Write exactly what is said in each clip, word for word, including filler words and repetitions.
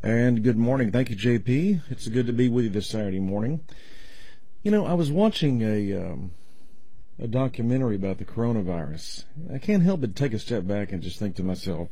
And good morning. Thank you, J P. It's good to be with you this Saturday morning. You know, I was watching a um, a documentary about the coronavirus. I can't help but take a step back and just think to myself,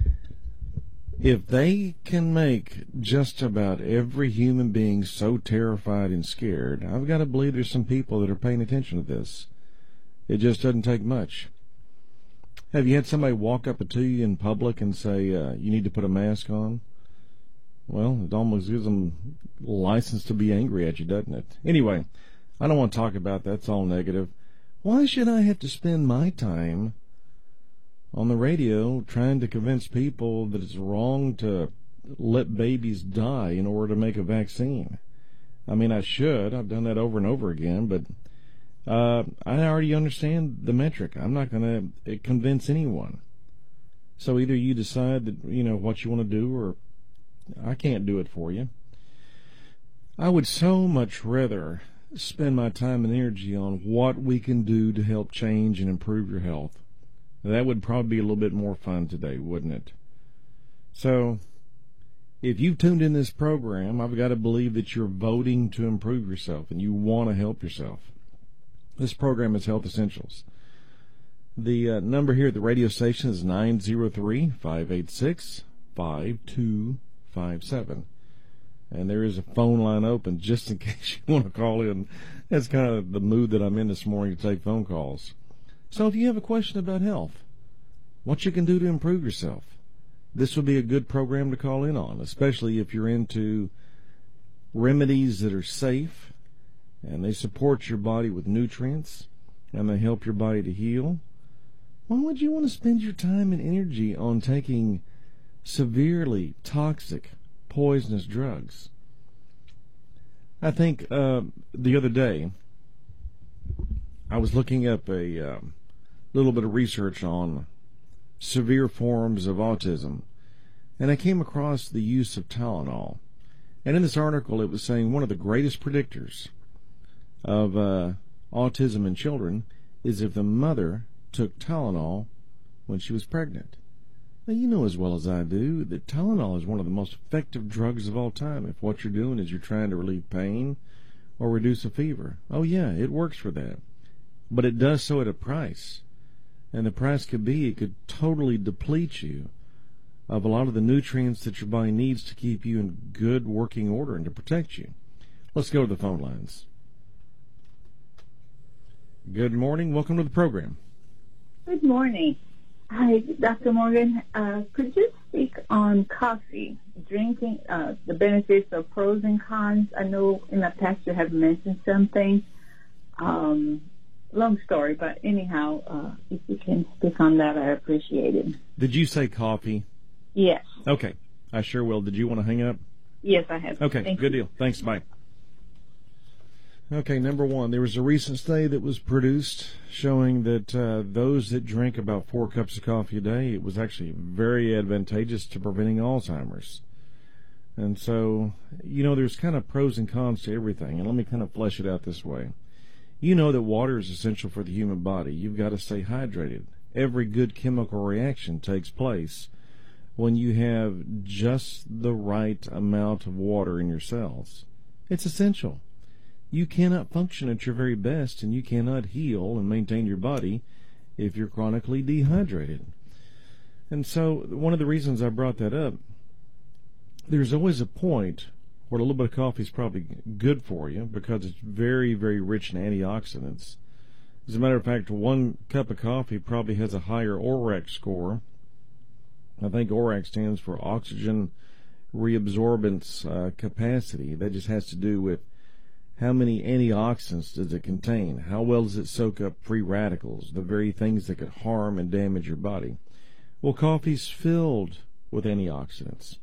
if they can make just about every human being so terrified and scared, I've got to believe there's some people that are paying attention to this. It just doesn't take much. Have you had somebody walk up to you in public and say, uh, you need to put a mask on? Well, it almost gives them license to be angry at you, doesn't it? Anyway, I don't want to talk about that. It's all negative. Why should I have to spend my time on the radio trying to convince people that it's wrong to let babies die in order to make a vaccine? I mean, I should. I've done that over and over again, but uh, I already understand the metric. I'm not going to convince anyone. So either you decide that, you know, what you want to do, or I can't do it for you. I would so much rather spend my time and energy on what we can do to help change and improve your health. That would probably be a little bit more fun today, wouldn't it? So, if you've tuned in this program, I've got to believe that you're voting to improve yourself and you want to help yourself. This program is Health Essentials. The uh, number here at the radio station is nine zero three, five eight six, five two five seven. And there is a phone line open just in case you want to call in. That's kind of the mood that I'm in this morning, to take phone calls. So if you have a question about health, what you can do to improve yourself, this would be a good program to call in on, especially if you're into remedies that are safe and they support your body with nutrients and they help your body to heal. Why would you want to spend your time and energy on taking severely toxic, poisonous drugs? I think uh, the other day I was looking up a um, little bit of research on severe forms of autism, and I came across the use of Tylenol. And in this article, it was saying one of the greatest predictors of uh, autism in children is if the mother took Tylenol when she was pregnant. Now, you know as well as I do that Tylenol is one of the most effective drugs of all time if what you're doing is you're trying to relieve pain or reduce a fever. Oh, yeah, it works for that. But it does so at a price. And the price could be it could totally deplete you of a lot of the nutrients that your body needs to keep you in good working order and to protect you. Let's go to the phone lines. Good morning. Welcome to the program. Good morning. Hi, Doctor Morgan. Uh, could you speak on coffee, drinking, uh, the benefits of pros and cons? I know in the past you have mentioned something. Um, long story, but anyhow, uh, if you can speak on that, I appreciate it. Did you say coffee? Yes. Okay, I sure will. Did you want to hang up? Yes, I have. Okay, Thank good you. deal. Thanks, bye. Okay, number one, there was a recent study that was produced showing that uh, those that drink about four cups of coffee a day, it was actually very advantageous to preventing Alzheimer's. And so, you know, there's kind of pros and cons to everything, and let me kind of flesh it out this way. You know that water is essential for the human body. You've got to stay hydrated. Every good chemical reaction takes place when you have just the right amount of water in your cells. It's essential. You cannot function at your very best, and you cannot heal and maintain your body if you're chronically dehydrated. And so one of the reasons I brought that up, there's always a point where a little bit of coffee is probably good for you because it's very, very rich in antioxidants. As a matter of fact, one cup of coffee probably has a higher O R A C score. I think O R A C stands for oxygen reabsorbance uh, capacity. That just has to do with how many antioxidants does it contain? How well does it soak up free radicals, the very things that could harm and damage your body? Well, coffee's filled with antioxidants.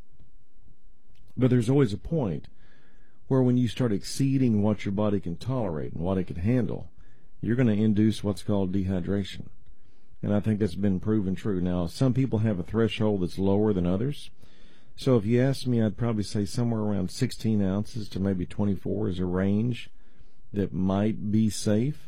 But there's always a point where when you start exceeding what your body can tolerate and what it can handle, you're going to induce what's called dehydration. And I think that's been proven true. Now, some people have a threshold that's lower than others. So if you ask me, I'd probably say somewhere around sixteen ounces to maybe twenty-four is a range that might be safe.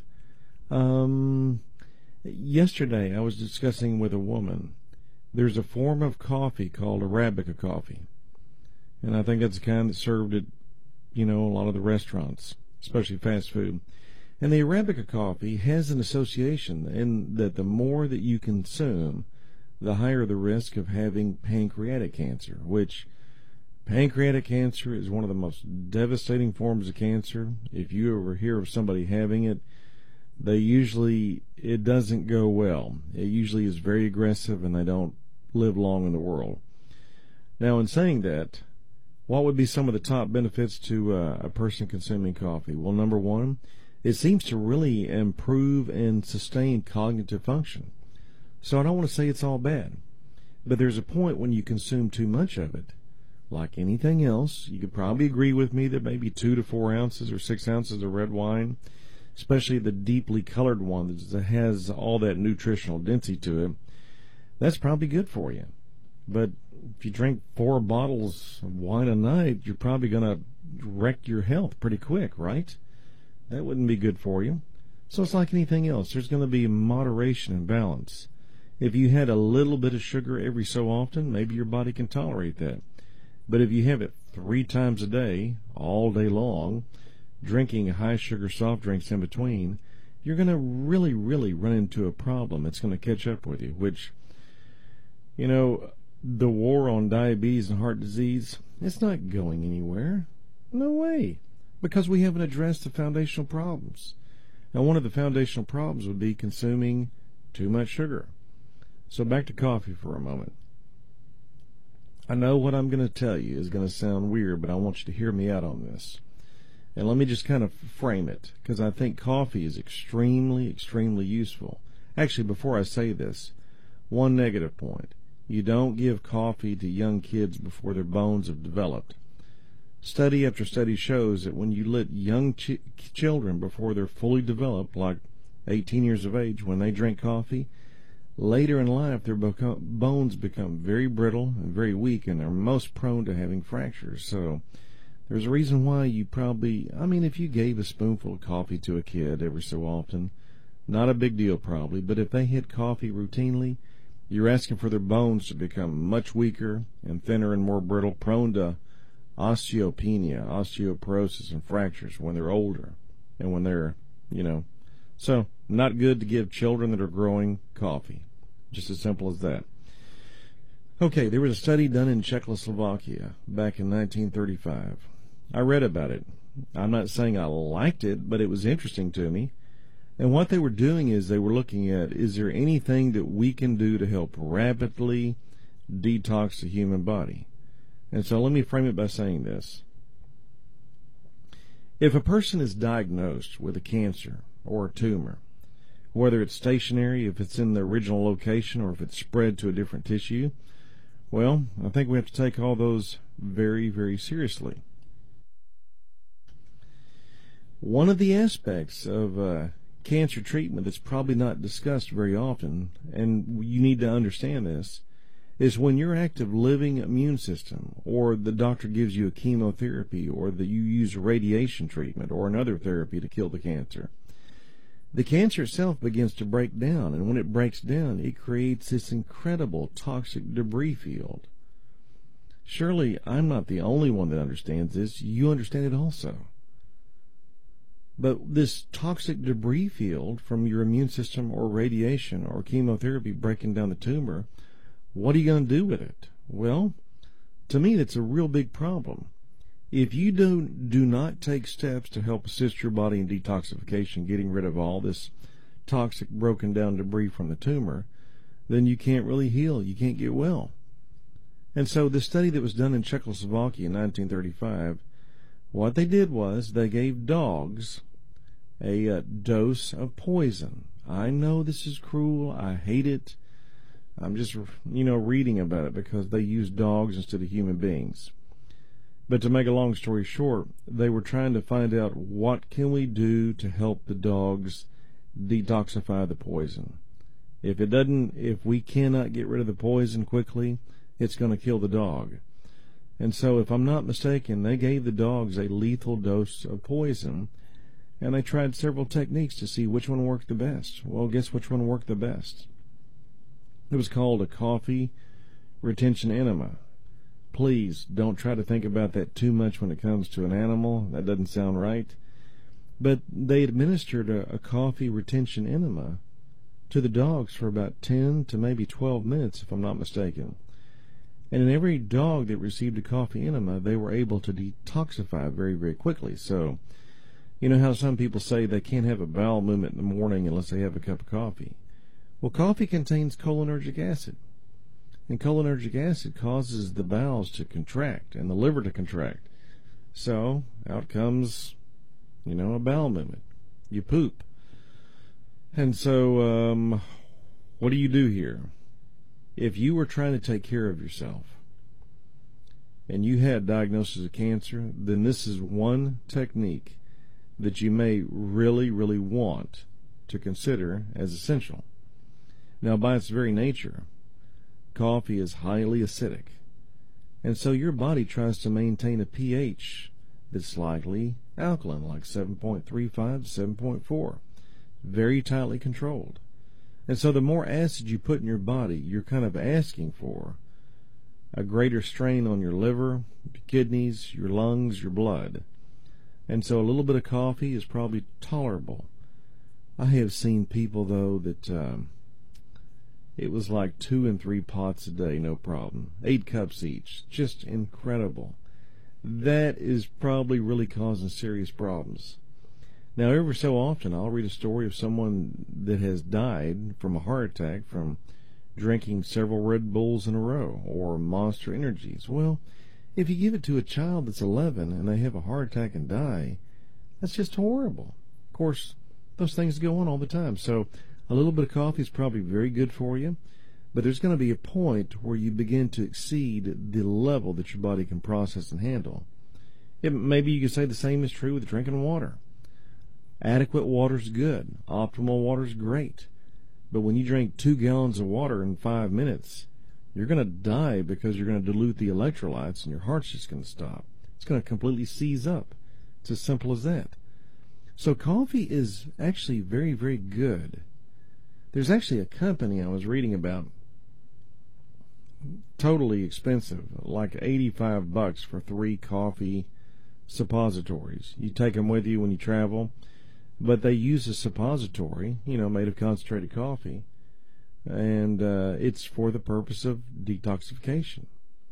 Um, yesterday, I was discussing with a woman, there's a form of coffee called Arabica coffee. And I think that's the kind that's served at, you know, a lot of the restaurants, especially fast food. And the Arabica coffee has an association in that the more that you consume, the higher the risk of having pancreatic cancer, which pancreatic cancer is one of the most devastating forms of cancer. If you ever hear of somebody having it, they usually, it doesn't go well. It usually is very aggressive and they don't live long in the world. Now, in saying that, what would be some of the top benefits to uh, a person consuming coffee? Well, number one, it seems to really improve and sustain cognitive function. So I don't want to say it's all bad, but there's a point when you consume too much of it. Like anything else, you could probably agree with me that maybe two to four ounces or six ounces of red wine, especially the deeply colored one that has all that nutritional density to it, that's probably good for you. But if you drink four bottles of wine a night, you're probably going to wreck your health pretty quick, right? That wouldn't be good for you. So it's like anything else. There's going to be moderation and balance. If you had a little bit of sugar every so often, maybe your body can tolerate that. But if you have it three times a day, all day long, drinking high-sugar soft drinks in between, you're going to really, really run into a problem. It's going to catch up with you, which, you know, the war on diabetes and heart disease, it's not going anywhere. No way. Because we haven't addressed the foundational problems. Now, one of the foundational problems would be consuming too much sugar. So back to coffee for a moment. I know what I'm going to tell you is going to sound weird, but I want you to hear me out on this. And let me just kind of frame it, because I think coffee is extremely, extremely useful. Actually, before I say this, one negative point. You don't give coffee to young kids before their bones have developed. Study after study shows that when you let young ch- children before they're fully developed, like eighteen years of age, when they drink coffee, later in life their beco- bones become very brittle and very weak, and they're most prone to having fractures. So there's a reason why you probably, I mean, if you gave a spoonful of coffee to a kid every so often, not a big deal probably, but if they hit coffee routinely, you're asking for their bones to become much weaker and thinner and more brittle, prone to osteopenia, osteoporosis, and fractures when they're older and when they're, you know. So, not good to give children that are growing coffee. Just as simple as that. Okay, there was a study done in Czechoslovakia back in nineteen thirty-five. I read about it. I'm not saying I liked it, but it was interesting to me. And what they were doing is they were looking at, is there anything that we can do to help rapidly detox the human body? And so let me frame it by saying this. If a person is diagnosed with a cancer or a tumor, whether it's stationary, if it's in the original location, or if it's spread to a different tissue, well, I think we have to take all those very, very seriously. One of the aspects of uh, cancer treatment that's probably not discussed very often, and you need to understand this, is when your active living immune system, or the doctor gives you a chemotherapy, or that you use radiation treatment or another therapy to kill the cancer, the cancer itself begins to break down, and when it breaks down, it creates this incredible toxic debris field. Surely I'm not the only one that understands this. You understand it also. But this toxic debris field from your immune system or radiation or chemotherapy breaking down the tumor, what are you going to do with it? Well, to me, that's a real big problem. If you do, do not take steps to help assist your body in detoxification, getting rid of all this toxic broken down debris from the tumor, then you can't really heal. You can't get well. And so the study that was done in Czechoslovakia in nineteen thirty-five, what they did was they gave dogs a uh, dose of poison. I know this is cruel. I hate it. I'm just, you know, reading about it because they used dogs instead of human beings. But to make a long story short, they were trying to find out what can we do to help the dogs detoxify the poison. If it doesn't, if we cannot get rid of the poison quickly, it's going to kill the dog. And so, if I'm not mistaken, they gave the dogs a lethal dose of poison, and they tried several techniques to see which one worked the best. Well, guess which one worked the best? It was called a coffee retention enema. please don't try to think about that too much when it comes to an animal. That doesn't sound right. But they administered a, a coffee retention enema to the dogs for about ten to maybe twelve minutes, if I'm not mistaken. And in every dog that received a coffee enema, they were able to detoxify very, very quickly. So, you know how some people say they can't have a bowel movement in the morning unless they have a cup of coffee? Well, coffee contains cholinergic acid. And cholinergic acid causes the bowels to contract and the liver to contract. So, out comes, you know, a bowel movement. You poop. And so, um, what do you do here? If you were trying to take care of yourself and you had diagnosis of cancer, then this is one technique that you may really, really want to consider as essential. Now, by its very nature, coffee is highly acidic, and so your body tries to maintain a pH that's slightly alkaline, like seven point three five to seven point four, very tightly controlled. And so the more acid you put in your body, you're kind of asking for a greater strain on your liver, your kidneys, your lungs, your blood. And so a little bit of coffee is probably tolerable. I have seen people, though, that um, it was like two and three pots a day, no problem. Eight cups each. Just incredible. That is probably really causing serious problems. Now, every so often, I'll read a story of someone that has died from a heart attack from drinking several Red Bulls in a row or Monster Energies. Well, if you give it to a child that's eleven and they have a heart attack and die, that's just horrible. Of course, those things go on all the time. So a little bit of coffee is probably very good for you, but there's going to be a point where you begin to exceed the level that your body can process and handle. It, maybe you could say the same is true with drinking water. Adequate water is good. Optimal water is great. But when you drink two gallons of water in five minutes, you're going to die because you're going to dilute the electrolytes and your heart's just going to stop. It's going to completely seize up. It's as simple as that. So coffee is actually very, very good. There's actually a company I was reading about, totally expensive, like eighty-five bucks for three coffee suppositories. You take them with you when you travel. But they use a suppository, you know, made of concentrated coffee, and uh, it's for the purpose of detoxification.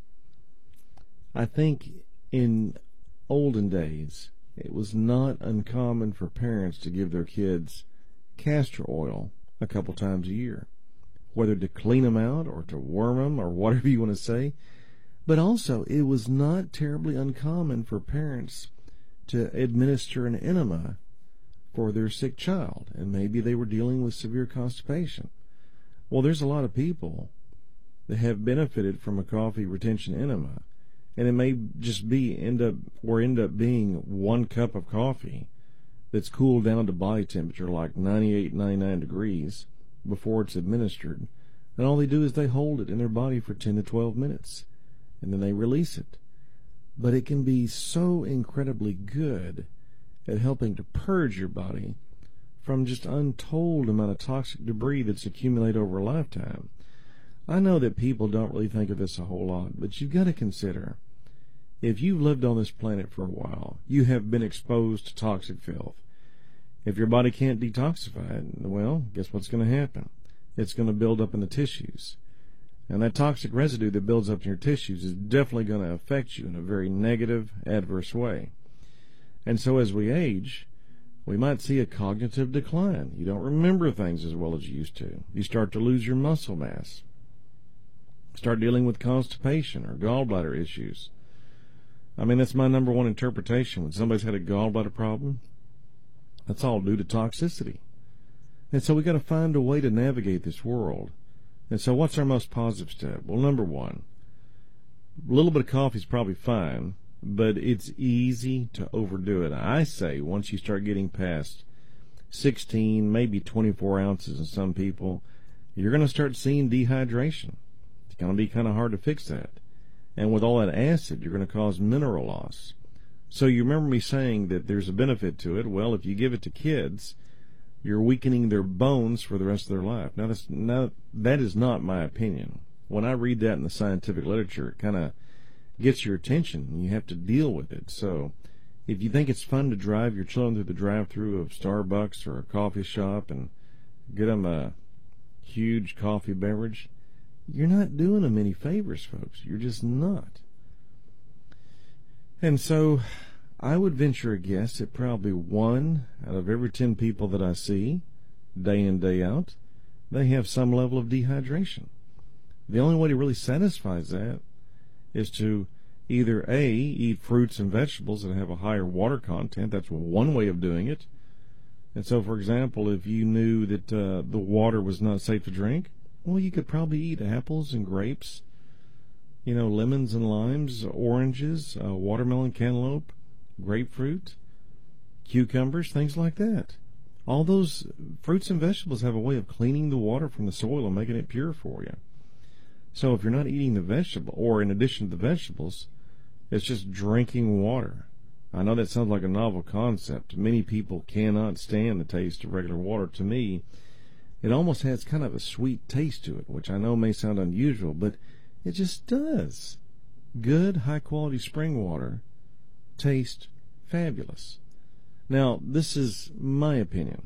I think in olden days, it was not uncommon for parents to give their kids castor oil a couple times a year, whether to clean them out or to worm them or whatever you want to say. But also, it was not terribly uncommon for parents to administer an enema for their sick child, and maybe they were dealing with severe constipation. Well, there's a lot of people that have benefited from a coffee retention enema, and it may just be end up or end up being one cup of coffee that's cooled down to body temperature like ninety-eight, ninety-nine degrees before it's administered, and all they do is they hold it in their body for ten to twelve minutes, and then they release it. But it can be so incredibly good at helping to purge your body from just untold amount of toxic debris that's accumulated over a lifetime. I know that people don't really think of this a whole lot, but you've got to consider, if you've lived on this planet for a while, you have been exposed to toxic filth. If your body can't detoxify it, well, guess what's going to happen? It's going to build up in the tissues. And that toxic residue that builds up in your tissues is definitely going to affect you in a very negative, adverse way. And so as we age, we might see a cognitive decline. You don't remember things as well as you used to. You start to lose your muscle mass. Start dealing with constipation or gallbladder issues. I mean, that's my number one interpretation. When somebody's had a gallbladder problem, that's all due to toxicity. And so we've got to find a way to navigate this world. And so what's our most positive step? Well, number one, a little bit of coffee is probably fine, but it's easy to overdo it. I say once you start getting past sixteen, maybe twenty-four ounces in some people, you're going to start seeing dehydration. It's going to be kind of hard to fix that. And with all that acid, you're going to cause mineral loss. So you remember me saying that there's a benefit to it. Well, if you give it to kids, you're weakening their bones for the rest of their life. Now, that's, now that is not my opinion. When I read that in the scientific literature, it kind of gets your attention, and you have to deal with it. So if you think it's fun to drive your children through the drive-thru of Starbucks or a coffee shop and get them a huge coffee beverage, you're not doing them any favors, folks. You're just not. And so I would venture a guess that probably one out of every ten people that I see, day in, day out, they have some level of dehydration. The only way to really satisfy that is to either A, eat fruits and vegetables that have a higher water content. That's one way of doing it. And so, for example, if you knew that uh, the water was not safe to drink, well, you could probably eat apples and grapes, you know, lemons and limes, oranges, uh, watermelon, cantaloupe, grapefruit, cucumbers, things like that. All those fruits and vegetables have a way of cleaning the water from the soil and making it pure for you. So if you're not eating the vegetable, or in addition to the vegetables, it's just drinking water. I know that sounds like a novel concept. Many people cannot stand the taste of regular water. To me, it almost has kind of a sweet taste to it, which I know may sound unusual, but it just does. Good, high-quality spring water tastes fabulous. Now, this is my opinion.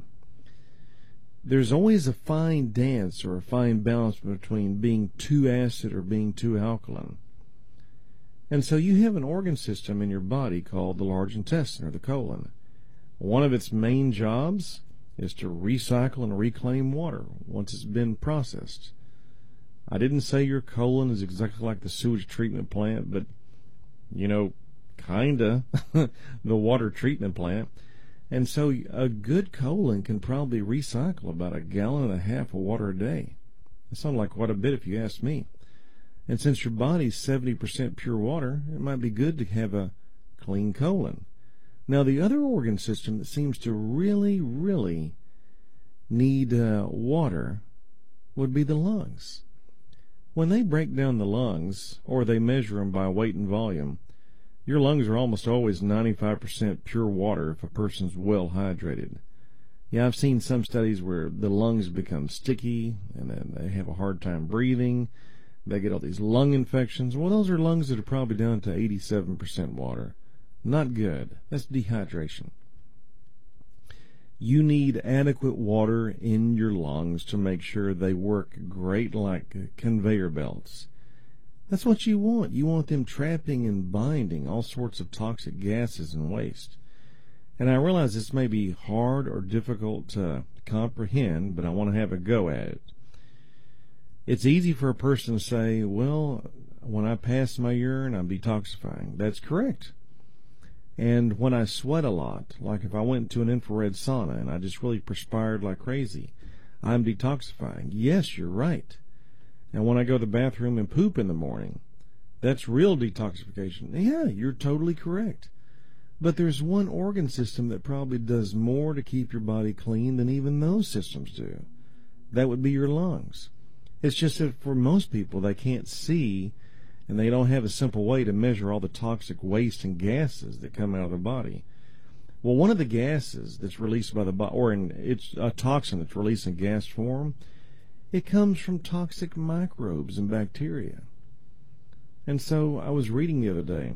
There's always a fine dance or a fine balance between being too acid or being too alkaline. And so you have an organ system in your body called the large intestine, or the colon. One of its main jobs is to recycle and reclaim water once it's been processed. I didn't say your colon is exactly like the sewage treatment plant, but, you know, kinda the water treatment plant. And so a good colon can probably recycle about a gallon and a half of water a day. That sounds like quite a bit if you ask me. And since your body's seventy percent pure water, it might be good to have a clean colon. Now, the other organ system that seems to really, really need uh, water would be the lungs. When they break down the lungs, or they measure them by weight and volume, your lungs are almost always ninety-five percent pure water if a person's well hydrated. Yeah, I've seen some studies where the lungs become sticky and then they have a hard time breathing. They get all these lung infections. Well, those are lungs that are probably down to eighty-seven percent water. Not good. That's dehydration. You need adequate water in your lungs to make sure they work great like conveyor belts. That's what you want. You want them trapping and binding all sorts of toxic gases and waste. And I realize this may be hard or difficult to comprehend, but I want to have a go at it. It's easy for a person to say, well, when I pass my urine, I'm detoxifying. That's correct. And when I sweat a lot, like if I went to an infrared sauna and I just really perspired like crazy, I'm detoxifying. Yes, you're right. And when I go to the bathroom and poop in the morning, that's real detoxification. Yeah, you're totally correct. But there's one organ system that probably does more to keep your body clean than even those systems do. That would be your lungs. It's just that for most people, they can't see, and they don't have a simple way to measure all the toxic waste and gases that come out of the body. Well, one of the gases that's released by the body, or in, it's a toxin that's released in gas form, it comes from toxic microbes and bacteria. And so I was reading the other day,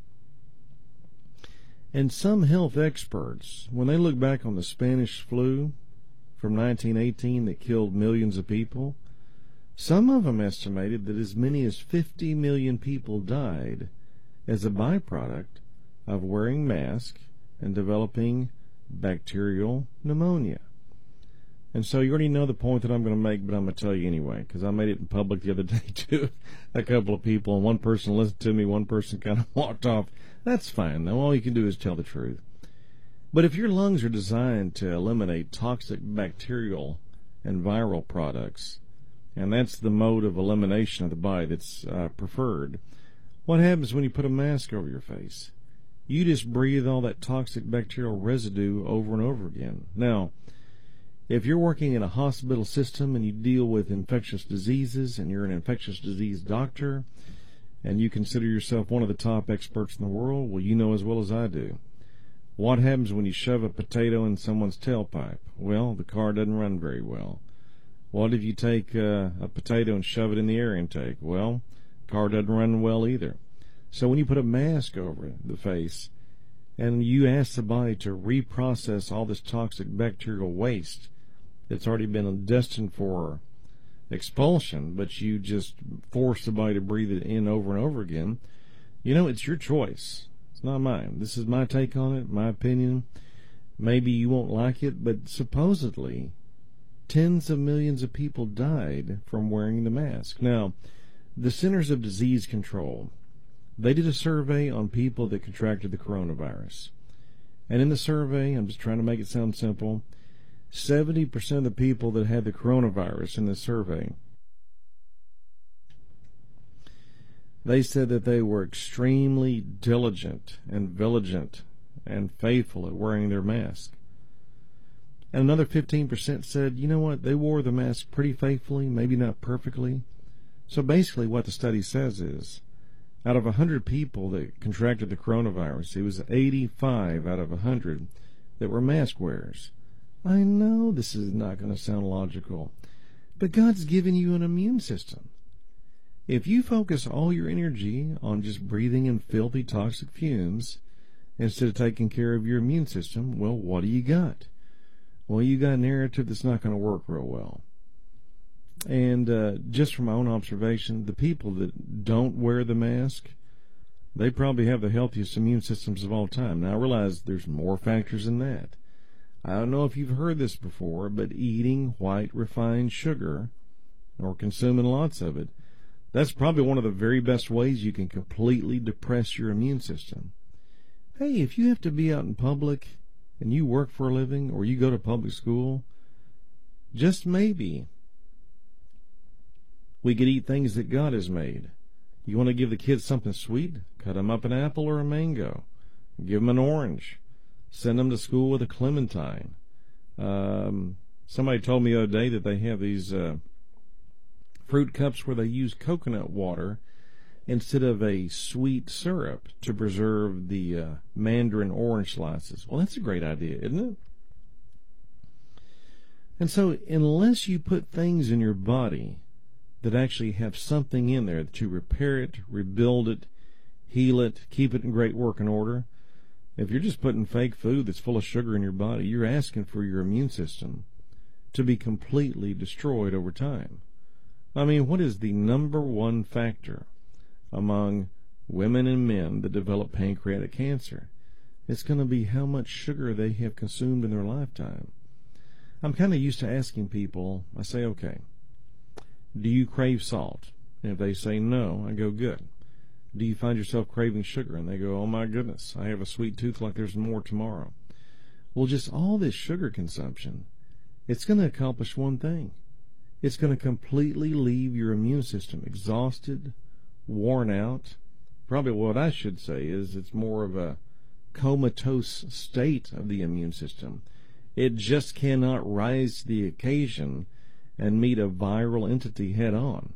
and some health experts, when they look back on the Spanish flu from nineteen eighteen that killed millions of people, some of them estimated that as many as fifty million people died as a byproduct of wearing masks and developing bacterial pneumonia. And so you already know the point that I'm going to make, but I'm going to tell you anyway, because I made it in public the other day to a couple of people, and one person listened to me, one person kind of walked off. That's fine, though. All you can do is tell the truth. But if your lungs are designed to eliminate toxic bacterial and viral products, and that's the mode of elimination of the body that's uh, preferred, what happens when you put a mask over your face? You just breathe all that toxic bacterial residue over and over again. Now, if you're working in a hospital system and you deal with infectious diseases and you're an infectious disease doctor and you consider yourself one of the top experts in the world, well, you know as well as I do. What happens when you shove a potato in someone's tailpipe? Well, the car doesn't run very well. What if you take uh, a potato and shove it in the air intake? Well, the car doesn't run well either. So when you put a mask over the face and you ask the body to reprocess all this toxic bacterial waste that's already been destined for expulsion, but you just force the body to breathe it in over and over again, you know, it's your choice. It's not mine. This is my take on it, my opinion. Maybe you won't like it, but supposedly tens of millions of people died from wearing the mask. Now, the Centers of Disease Control, they did a survey on people that contracted the coronavirus. And in the survey, I'm just trying to make it sound simple, seventy percent of the people that had the coronavirus in the survey, they said that they were extremely diligent and vigilant and faithful at wearing their mask. And another fifteen percent said, you know what, they wore the mask pretty faithfully, maybe not perfectly. So basically what the study says is, out of one hundred people that contracted the coronavirus, it was eighty-five out of one hundred that were mask wearers. I know this is not going to sound logical, but God's given you an immune system. If you focus all your energy on just breathing in filthy, toxic fumes instead of taking care of your immune system, well, what do you got? Well, you got a narrative that's not going to work real well. And uh, just from my own observation, the people that don't wear the mask, they probably have the healthiest immune systems of all time. Now, I realize there's more factors than that. I don't know if you've heard this before, but eating white refined sugar or consuming lots of it, that's probably one of the very best ways you can completely depress your immune system. Hey, if you have to be out in public and you work for a living or you go to public school, just maybe we could eat things that God has made. You want to give the kids something sweet? Cut them up an apple or a mango. Give them an orange. Send them to school with a clementine. Um, somebody told me the other day that they have these uh, fruit cups where they use coconut water instead of a sweet syrup to preserve the uh, mandarin orange slices. Well, that's a great idea, isn't it? And so unless you put things in your body that actually have something in there to repair it, rebuild it, heal it, keep it in great working order, if you're just putting fake food that's full of sugar in your body, you're asking for your immune system to be completely destroyed over time. I mean, what is the number one factor among women and men that develop pancreatic cancer? It's going to be how much sugar they have consumed in their lifetime. I'm kind of used to asking people, I say, okay, do you crave salt? And if they say no, I go, good. Do you find yourself craving sugar? And they go, oh my goodness, I have a sweet tooth like there's more tomorrow. Well, just all this sugar consumption, it's going to accomplish one thing. It's going to completely leave your immune system exhausted, worn out. Probably what I should say is it's more of a comatose state of the immune system. It just cannot rise to the occasion and meet a viral entity head on.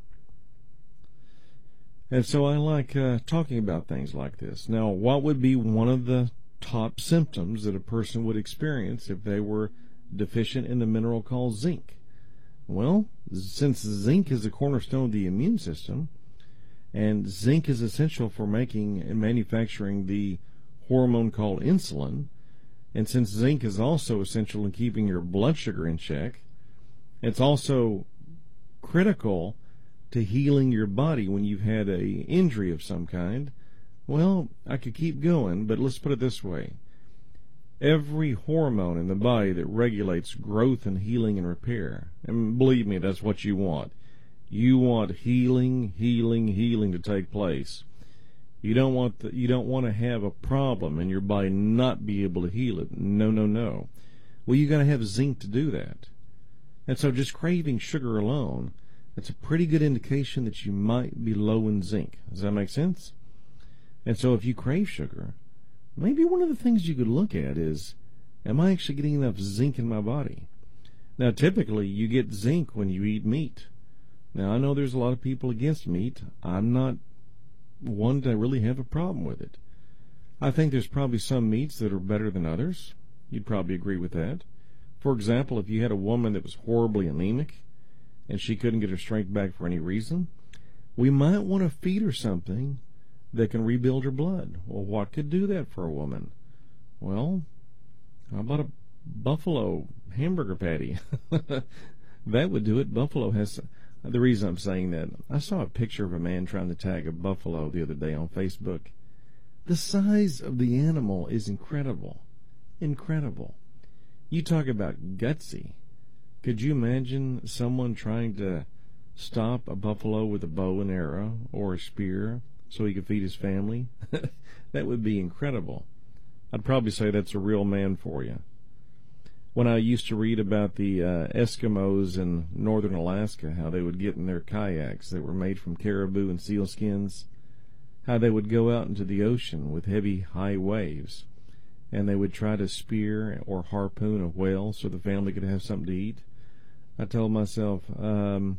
And so I like uh, talking about things like this. Now, what would be one of the top symptoms that a person would experience if they were deficient in the mineral called zinc? Well, since zinc is a cornerstone of the immune system, and zinc is essential for making and manufacturing the hormone called insulin, and since zinc is also essential in keeping your blood sugar in check, it's also critical to healing your body when you've had a injury of some kind. Well, I could keep going, but let's put it this way. Every hormone in the body that regulates growth and healing and repair, and believe me, that's what you want. You want healing, healing, healing to take place. You don't want the, you don't want to have a problem and your body not be able to heal it. No, no, no. Well, you got to have zinc to do that. And so just craving sugar alone, that's a pretty good indication that you might be low in zinc. Does that make sense? And so if you crave sugar, maybe one of the things you could look at is, am I actually getting enough zinc in my body? Now, typically, you get zinc when you eat meat. Now, I know there's a lot of people against meat. I'm not one to really have a problem with it. I think there's probably some meats that are better than others. You'd probably agree with that. For example, if you had a woman that was horribly anemic and she couldn't get her strength back for any reason, we might want to feed her something that can rebuild her blood. Well, what could do that for a woman? Well, how about a buffalo hamburger patty? That would do it. Buffalo has... The reason I'm saying that, I saw a picture of a man trying to tag a buffalo the other day on Facebook. The size of the animal is incredible. Incredible. You talk about gutsy. Could you imagine someone trying to stop a buffalo with a bow and arrow or a spear so he could feed his family? That would be incredible. I'd probably say that's a real man for you. When I used to read about the uh, Eskimos in northern Alaska, how they would get in their kayaks that were made from caribou and seal skins, how they would go out into the ocean with heavy, high waves, and they would try to spear or harpoon a whale so the family could have something to eat. I told myself, um,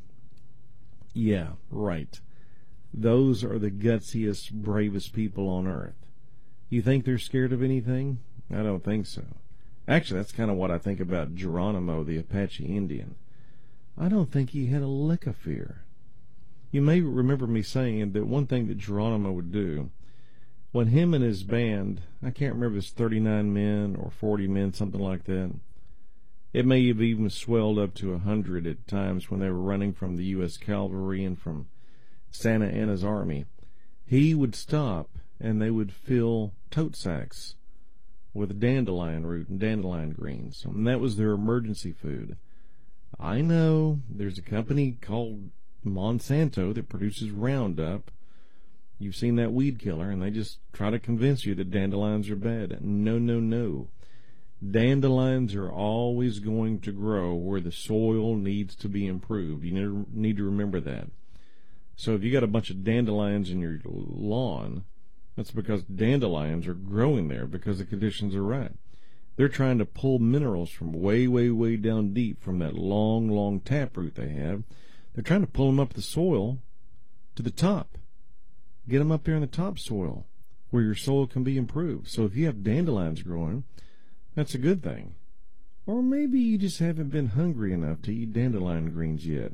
yeah, right. Those are the gutsiest, bravest people on earth. You think they're scared of anything? I don't think so. Actually, that's kind of what I think about Geronimo, the Apache Indian. I don't think he had a lick of fear. You may remember me saying that one thing that Geronimo would do, when him and his band, I can't remember if it's thirty-nine men or forty men, something like that. It may have even swelled up to a hundred at times when they were running from the U S Cavalry and from Santa Anna's army. He would stop and they would fill tote sacks with dandelion root and dandelion greens, and that was their emergency food. I know there's a company called Monsanto that produces Roundup. You've seen that weed killer, and they just try to convince you that dandelions are bad. No, no, no. Dandelions are always going to grow where the soil needs to be improved. You need to remember that. So if you got a bunch of dandelions in your lawn, that's because dandelions are growing there because the conditions are right. They're trying to pull minerals from way, way, way down deep from that long, long taproot they have. They're trying to pull them up the soil to the top. Get them up there in the topsoil where your soil can be improved. So if you have dandelions growing, that's a good thing. Or maybe you just haven't been hungry enough to eat dandelion greens yet.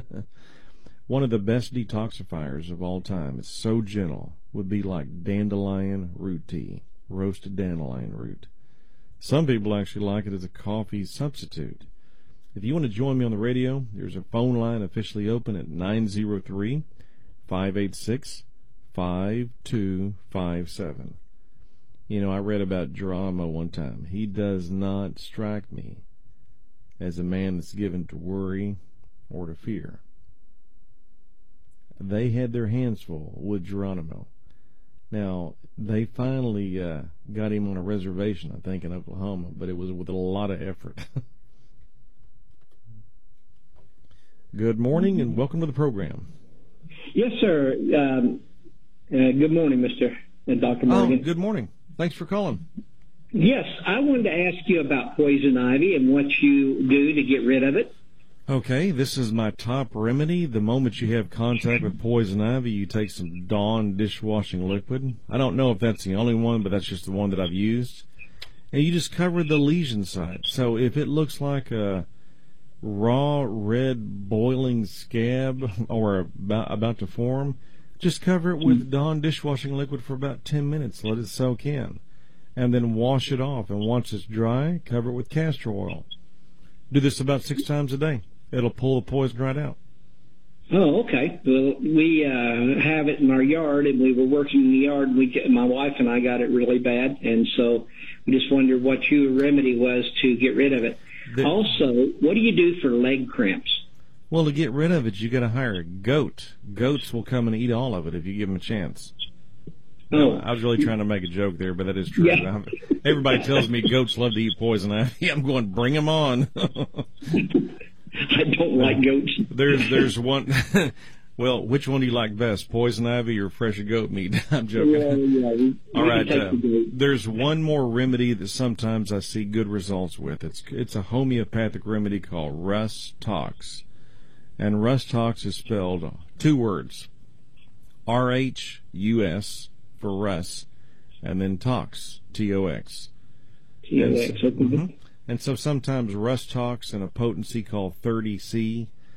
One of the best detoxifiers of all time, it's so gentle, would be like dandelion root tea, roasted dandelion root. Some people actually like it as a coffee substitute. If you want to join me on the radio, there's a phone line officially open at nine zero three, five eight six, five two five seven. You know, I read about Geronimo one time. He does not strike me as a man that's given to worry or to fear. They had their hands full with Geronimo. Now, they finally uh, got him on a reservation, I think, in Oklahoma, but it was with a lot of effort. Good morning and welcome to the program. Yes, sir. Um, uh, good morning, Mister and Doctor Morgan. Oh, good morning. Thanks for calling. Yes, I wanted to ask you about poison ivy and what you do to get rid of it. Okay, this is my top remedy. The moment you have contact with poison ivy, you take some Dawn dishwashing liquid. I don't know if that's the only one, but that's just the one that I've used. And you just cover the lesion site. So if it looks like a raw, red, boiling scab or about, about to form, just cover it with Dawn dishwashing liquid for about ten minutes. Let it soak in. And then wash it off. And once it's dry, cover it with castor oil. Do this about six times a day. It'll pull the poison right out. Oh, okay. Well, we uh, have it in our yard, and we were working in the yard. We, my wife and I got it really bad, and so we just wondered what your remedy was to get rid of it. The, also, what do you do for leg cramps? Well, to get rid of it, you got to hire a goat. Goats will come and eat all of it if you give them a chance. Oh. No, I was really trying to make a joke there, but that is true. Yeah. Everybody tells me goats love to eat poison ivy. I'm going, bring them on. I don't like goats. There's there's one. Well, which one do you like best, poison ivy or fresh goat meat? I'm joking. Yeah, yeah. We, All we right. Uh, the there's one more remedy that sometimes I see good results with. It's it's a homeopathic remedy called Russ Tox, and Russ Tox is spelled two words, R H U S for Russ, and then Tox, T O X. T O X. Mm-hmm. And so sometimes Russ Tox and a potency called thirty C.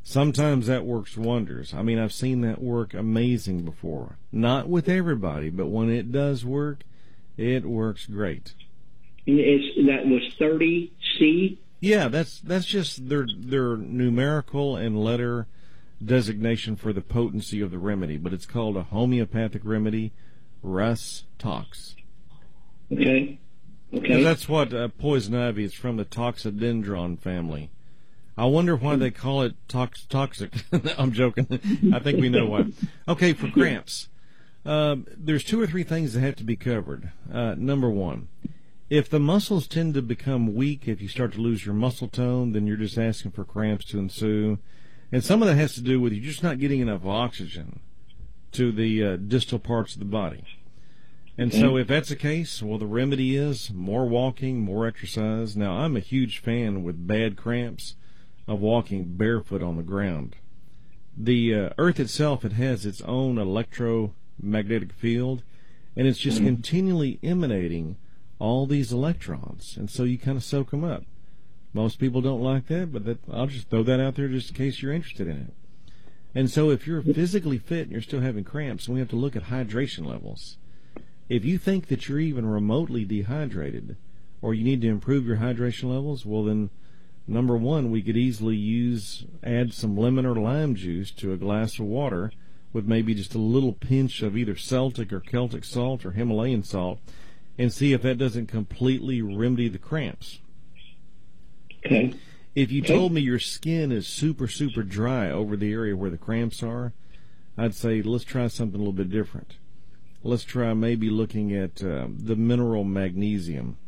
Sometimes that works wonders. I mean, I've seen that work amazing before. Not with everybody, but when it does work, it works great. It's, that was thirty C? Yeah, that's that's just their their numerical and letter designation for the potency of the remedy, but it's called a homeopathic remedy, Russ Tox. Okay. Okay. 'Cause that's what uh, poison ivy is from, the toxodendron family. I wonder why they call it tox- toxic. I'm joking. I think we know why. Okay, for cramps, uh, there's two or three things that have to be covered. Uh, number one, if the muscles tend to become weak, if you start to lose your muscle tone, then you're just asking for cramps to ensue. And some of that has to do with you just not getting enough oxygen to the uh, distal parts of the body. And Okay. so if that's the case, well, the remedy is more walking, more exercise. Now, I'm a huge fan with bad cramps of walking barefoot on the ground. The uh, earth itself, it has its own electromagnetic field, and it's just Mhm. continually emanating all these electrons, and so you kind of soak them up. Most people don't like that, but that, I'll just throw that out there just in case you're interested in it. And so if you're physically fit and you're still having cramps, we have to look at hydration levels. If you think that you're even remotely dehydrated, or you need to improve your hydration levels, well then, number one, we could easily use, add some lemon or lime juice to a glass of water with maybe just a little pinch of either Celtic or Celtic salt or Himalayan salt, and see if that doesn't completely remedy the cramps. Okay. If you Okay. told me your skin is super, super dry over the area where the cramps are, I'd say let's try something a little bit different. Let's try maybe looking at uh, the mineral magnesium.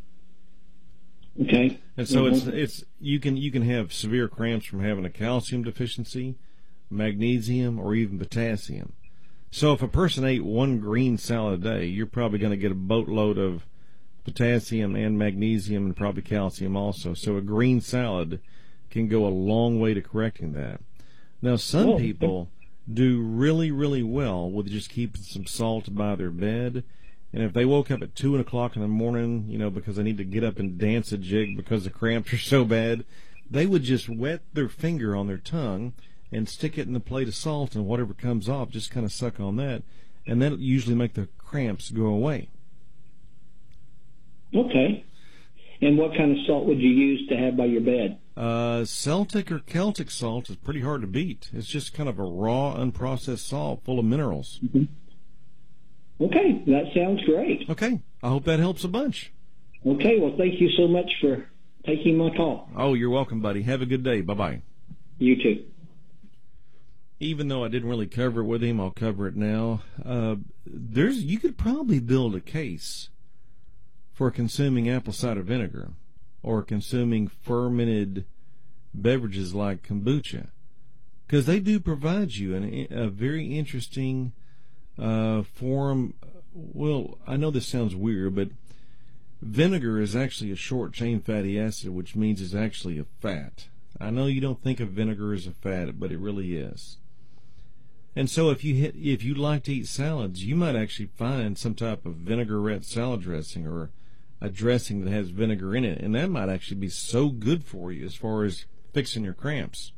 Okay. And so Mhm. it's it's you can you can have severe cramps from having a calcium deficiency, magnesium, or even potassium. So if a person ate one green salad a day, you're probably going to get a boatload of potassium and magnesium and probably calcium also. So a green salad can go a long way to correcting that. Now, some Oh. people do really, really well with just keeping some salt by their bed. And if they woke up at two o'clock in the morning, you know, because they need to get up and dance a jig because the cramps are so bad, they would just wet their finger on their tongue and stick it in the plate of salt, and whatever comes off, just kind of suck on that, and that'll usually make the cramps go away. Okay. And what kind of salt would you use to have by your bed? Uh, Celtic or Celtic salt is pretty hard to beat. It's just kind of a raw, unprocessed salt full of minerals. Mm-hmm. Okay, that sounds great. Okay, I hope that helps a bunch. Okay, well, thank you so much for taking my call. Oh, you're welcome, buddy. Have a good day. Bye-bye. You too. Even though I didn't really cover it with him, I'll cover it now. Uh, there's you could probably build a case for consuming apple cider vinegar or consuming fermented beverages like kombucha, because they do provide you an, a very interesting uh, form. Well, I know this sounds weird, but vinegar is actually a short-chain fatty acid, which means it's actually a fat. I know you don't think of vinegar as a fat, but it really is. And so if you hit, if you like to eat salads, you might actually find some type of vinaigrette salad dressing or a dressing that has vinegar in it, and that might actually be so good for you as far as fixing your cramps.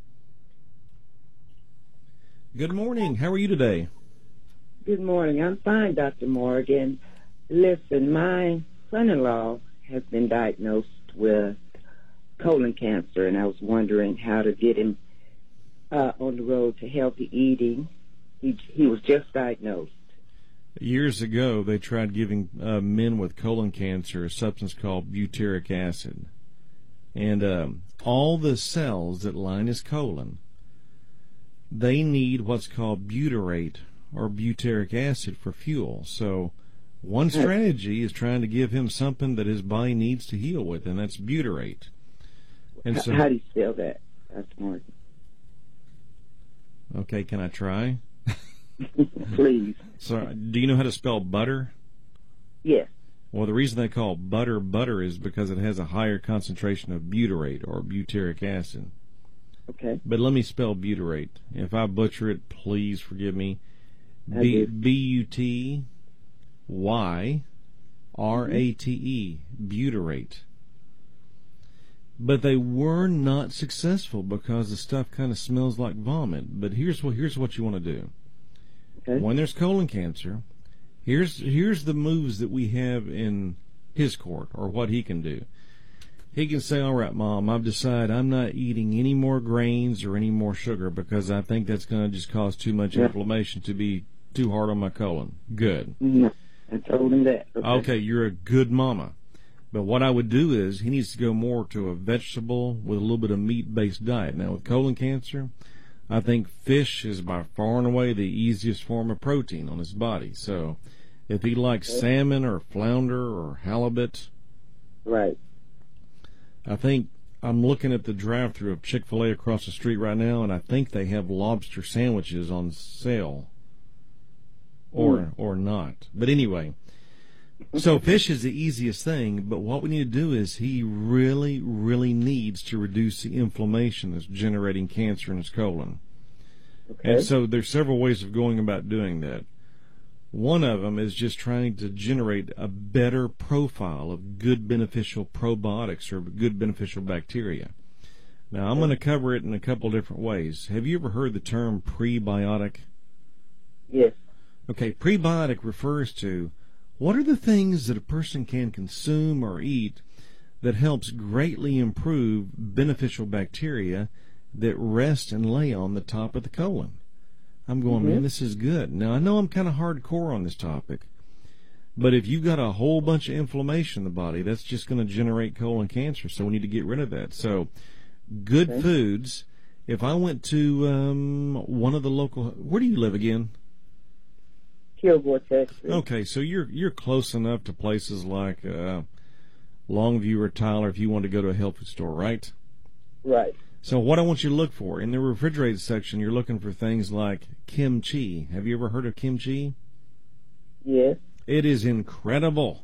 Good morning. How are you today? Good morning. I'm fine, Doctor Morgan. Listen, my son-in-law has been diagnosed with colon cancer, and I was wondering how to get him uh, on the road to healthy eating. He, he was just diagnosed. Years ago, they tried giving uh, men with colon cancer a substance called butyric acid. And um, all the cells that line his colon, they need what's called butyrate or butyric acid for fuel. So one strategy is trying to give him something that his body needs to heal with, and that's butyrate. And H- so, how do you spell that, Doctor Morgan? okay, can I try? Please. So, do you know how to spell butter? Yes. Well, the reason they call butter butter is because it has a higher concentration of butyrate or butyric acid. Okay. But let me spell butyrate. If I butcher it, please forgive me. I B do. B U T Y R A T E, butyrate. but they were not successful because the stuff kind of smells like vomit. But here's what here's what you want to do. Okay. When there's colon cancer, here's here's the moves that we have in his court, or what he can do. He can say, all right, Mom, I've decided I'm not eating any more grains or any more sugar because I think that's going to just cause too much Yeah. inflammation to be too hard on my colon. Good. No, I told him that. Okay. Okay, you're a good mama. But what I would do is he needs to go more to a vegetable with a little bit of meat-based diet. Now, with colon cancer, I think fish is by far and away the easiest form of protein on his body. So if he likes Okay. salmon or flounder or halibut, Right. I think I'm looking at the drive-thru of Chick-fil-A across the street right now, and I think they have lobster sandwiches on sale, or Mm. or not. But anyway, so fish is the easiest thing. But what we need to do is he really, really needs to reduce the inflammation that's generating cancer in his colon. Okay. And so there's several ways of going about doing that. One of them is just trying to generate a better profile of good beneficial probiotics or good beneficial bacteria. Now, I'm going to cover it in a couple different ways. Have you ever heard the term prebiotic? Yes. Okay, prebiotic refers to what are the things that a person can consume or eat that helps greatly improve beneficial bacteria that rest and lay on the top of the colon. I'm going, Mm-hmm. man, this is good. Now, I know I'm kind of hardcore on this topic, but if you've got a whole bunch of inflammation in the body, that's just going to generate colon cancer, so we need to get rid of that. So, good Okay. foods. If I went to um, one of the local, where do you live again? Kilgore, Texas. Okay, so you're you're close enough to places like uh, Longview or Tyler if you want to go to a health food store, right? Right. So what I want you to look for, in the refrigerated section, you're looking for things like kimchi. Have you ever heard of kimchi? Yes. It is incredible.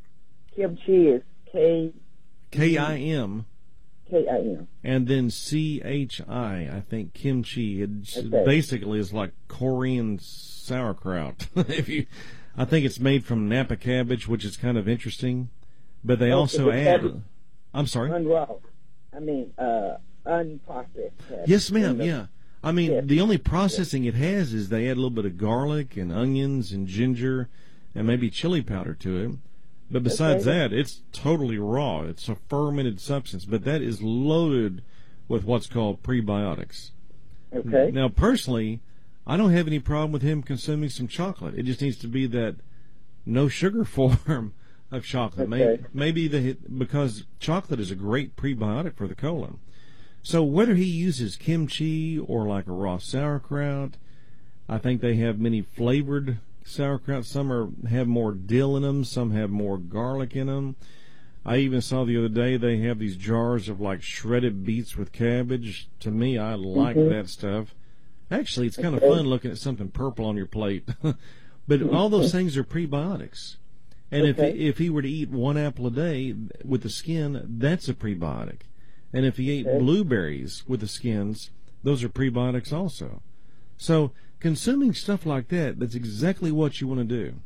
Kimchi is K K I M K I M. and then C H I, I think kimchi. It Okay. basically is like Korean sauerkraut. If you, I think it's made from Napa cabbage, which is kind of interesting. But they Oh, also is it add, cabbage? I'm sorry? Unraw. I mean, uh, unprocessed. cabbage. Yes, ma'am. In the- Yeah. I mean, Yeah. the only processing it has is they add a little bit of garlic and onions and ginger and maybe chili powder to it. But besides Okay. that, it's totally raw. It's a fermented substance, but that is loaded with what's called prebiotics. Okay. Now, personally, I don't have any problem with him consuming some chocolate. It just needs to be that no sugar form of chocolate. Okay. Maybe, maybe the because chocolate is a great prebiotic for the colon. So whether he uses kimchi or like a raw sauerkraut, I think they have many flavored sauerkraut. Some are have more dill in them. Some have more garlic in them. I even saw the other day they have these jars of like shredded beets with cabbage. To me, I like Mhm. that stuff. Actually, it's kind of Okay. fun looking at something purple on your plate. But all those things are prebiotics. And if Okay. if he were to eat one apple a day with the skin, that's a prebiotic. And if he ate Okay. blueberries with the skins, those are prebiotics also. So consuming stuff like that, that's exactly what you want to do.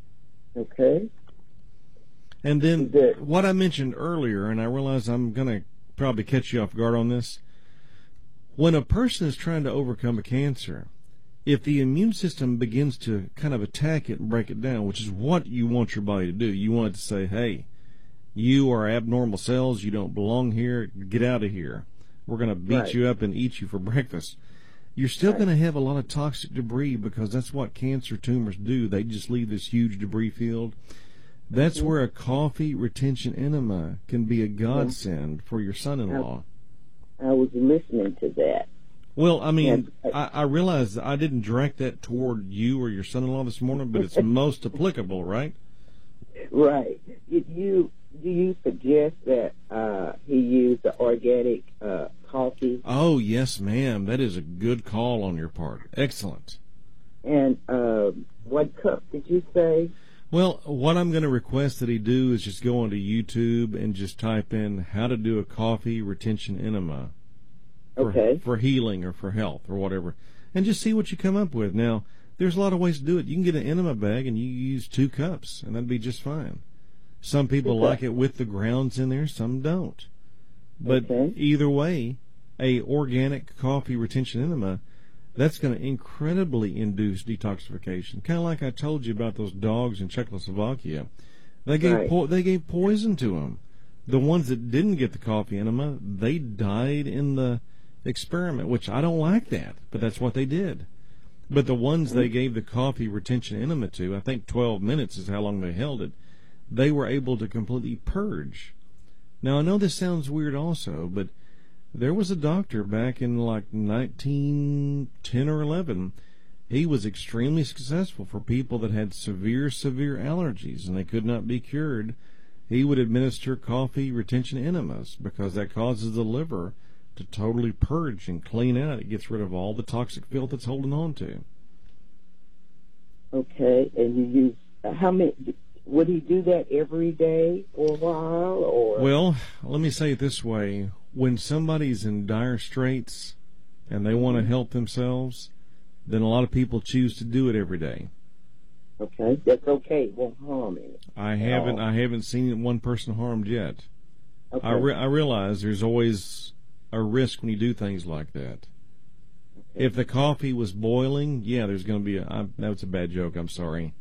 Okay. And then Good. what I mentioned earlier, and I realize I'm going to probably catch you off guard on this. When a person is trying to overcome a cancer, if the immune system begins to kind of attack it and break it down, which is what you want your body to do, you want it to say, hey, you are abnormal cells, you don't belong here, get out of here. We're going to beat Right. you up and eat you for breakfast. You're still Right. going to have a lot of toxic debris because that's what cancer tumors do. They just leave this huge debris field. That's Mhm. where a coffee retention enema can be a godsend for your son-in-law. I was listening to that. Well, I mean, Yes. I, I realize I didn't direct that toward you or your son-in-law this morning, but it's most applicable, right? Right. Did you do you suggest that uh, he use the organic uh, coffee? Oh, yes, ma'am. That is a good call on your part. Excellent. And um, what cup did you say? Well, what I'm going to request that he do is just go onto YouTube and just type in how to do a coffee retention enema for, Okay. for healing or for health or whatever, and just see what you come up with. Now, there's a lot of ways to do it. You can get an enema bag and you use two cups, and that'd be just fine. Some people Okay. like it with the grounds in there, some don't. But Okay. either way, a organic coffee retention enema, that's going to incredibly induce detoxification. Kind of like I told you about those dogs in Czechoslovakia. They gave Right. po- they gave poison to them. The ones that didn't get the coffee enema, they died in the experiment, which I don't like that, but that's what they did. But the ones they gave the coffee retention enema to, I think twelve minutes is how long they held it, they were able to completely purge. Now, I know this sounds weird also, but there was a doctor back in like nineteen ten or eleven. He was extremely successful for people that had severe, severe allergies and they could not be cured. He would administer coffee retention enemas because that causes the liver to totally purge and clean out. It gets rid of all the toxic filth it's holding on to. Okay, and you use how many? Would he do that every day for a while, or? Well, let me say it this way. When somebody's in dire straits and they want to help themselves, then a lot of people choose to do it every day. Okay, that's okay. It won't harm any. I haven't I haven't seen one person harmed yet. Okay. I, re- I realize there's always a risk when you do things like that. Okay. If the coffee was boiling, yeah, there's going to be a. I, that was a bad joke. I'm sorry.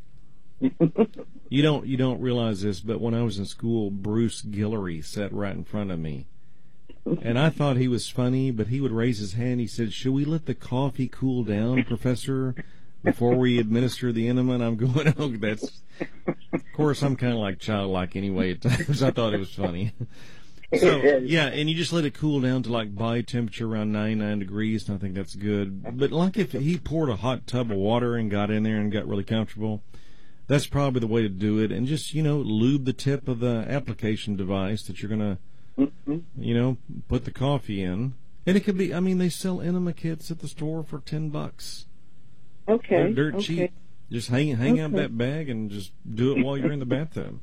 You don't you don't realize this, but when I was in school, Bruce Guillory sat right in front of me, and I thought he was funny, but he would raise his hand. He said, "Should we let the coffee cool down, Professor, before we administer the enema?" And I'm going, "Oh, that's." Of course, I'm kind of like childlike anyway at times. I thought it was funny. So yeah, and you just let it cool down to like body temperature around ninety-nine degrees, and I think that's good. But like if he poured a hot tub of water and got in there and got really comfortable, that's probably the way to do it. And just, you know, lube the tip of the application device that you're going to, Mm-hmm. you know, put the coffee in. And it could be, I mean, they sell enema kits at the store for ten bucks. Okay. They're dirt okay. cheap. Just hang, hang out Okay. that bag and just do it while you're in the bathtub.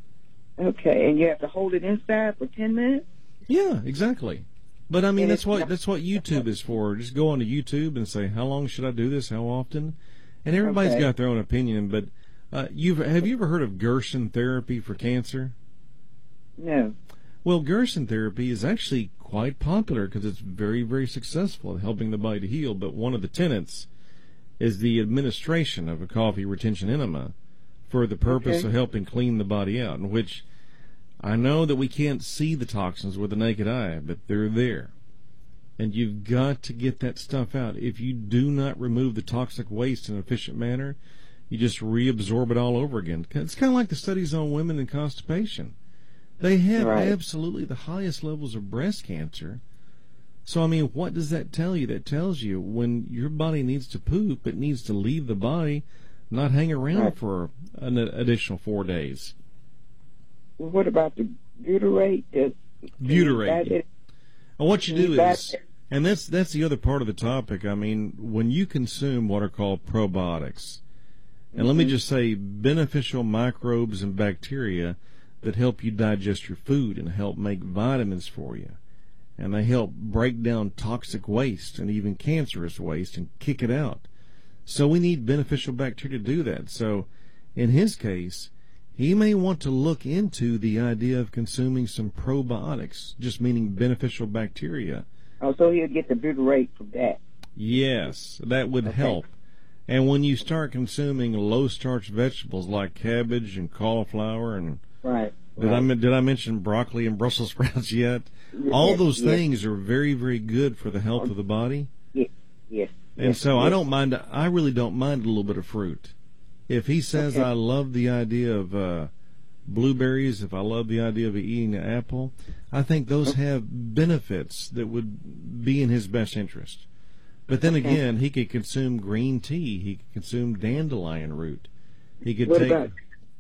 Okay, and you have to hold it inside for ten minutes? Yeah, exactly. But I mean, And that's it's- what that's what YouTube is for. Just go onto YouTube and say, how long should I do this? How often? And everybody's Okay. got their own opinion. But uh, you've have you ever heard of Gerson therapy for cancer? No. Well, Gerson therapy is actually quite popular because it's very, very successful at helping the body to heal. But one of the tenets is the administration of a coffee retention enema for the purpose Okay. of helping clean the body out, in which I know that we can't see the toxins with the naked eye, but they're there. And you've got to get that stuff out. If you do not remove the toxic waste in an efficient manner, you just reabsorb it all over again. It's kind of like the studies on women and constipation. They have Right. absolutely the highest levels of breast cancer. So, I mean, what does that tell you? That tells you when your body needs to poop, it needs to leave the body, not hang around Right. for an additional four days. Well, what about the butyrate? The, Butyrate. that- And what you do that- is, and that's that's the other part of the topic. I mean, when you consume what are called probiotics, and let me Mhm. just say beneficial microbes and bacteria that help you digest your food and help make vitamins for you, and they help break down toxic waste and even cancerous waste and kick it out. So we need beneficial bacteria to do that. So in his case, he may want to look into the idea of consuming some probiotics, just meaning beneficial bacteria. Oh, so he'll get the butyrate from that. Yes, that would Okay. help. And when you start consuming low-starch vegetables like cabbage and cauliflower and Right. did I men- did I mention broccoli and Brussels sprouts yet? All Yes, those yes. things are very, very good for the health of the body. Yes. Yes. And yes, so I yes. don't mind. I really don't mind a little bit of fruit. If he says Okay. I love the idea of uh, blueberries, if I love the idea of eating an apple, I think those have benefits that would be in his best interest. But then Okay. again, he could consume green tea. He could consume dandelion root. He could What take about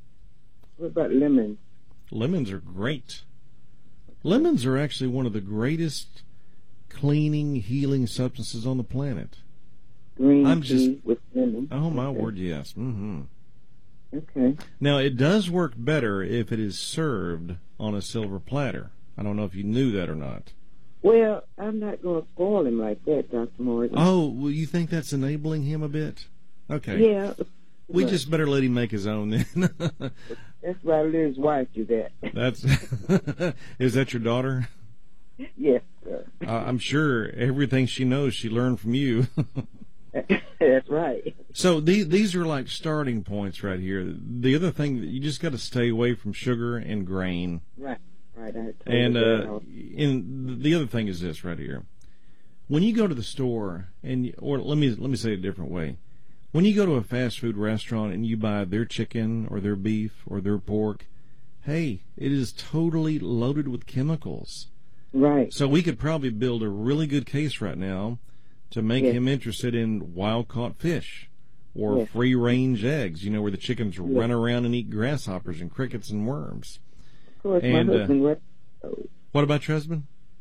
what about lemon? lemons are great. Lemons are actually one of the greatest cleaning, healing substances on the planet. Green I'm tea just- with lemon. Oh my Okay. word, yes. Mm-hmm. Okay. Now, it does work better if it is served on a silver platter. I don't know if you knew that or not. Well, I'm not going to spoil him like that, Doctor Morgan. Oh, well, you think that's enabling him a bit? Okay. Yeah. We Right. just better let him make his own then. That's why Liz's wife do that. That's Is that your daughter? Yes, sir. Uh, I'm sure everything she knows she learned from you. That's right. So these these are like starting points right here. The other thing, you just got to stay away from sugar and grain. Right, right. I told And you uh, that. and the other thing is this right here. When you go to the store, and or let me let me say it a different way. When you go to a fast food restaurant and you buy their chicken or their beef or their pork, hey, it is totally loaded with chemicals. Right. So we could probably build a really good case right now to make Yes. him interested in wild-caught fish or Yes. free-range eggs, you know, where the chickens Yes. run around and eat grasshoppers and crickets and worms. Of course, and, my uh, husband, works- What about your husband?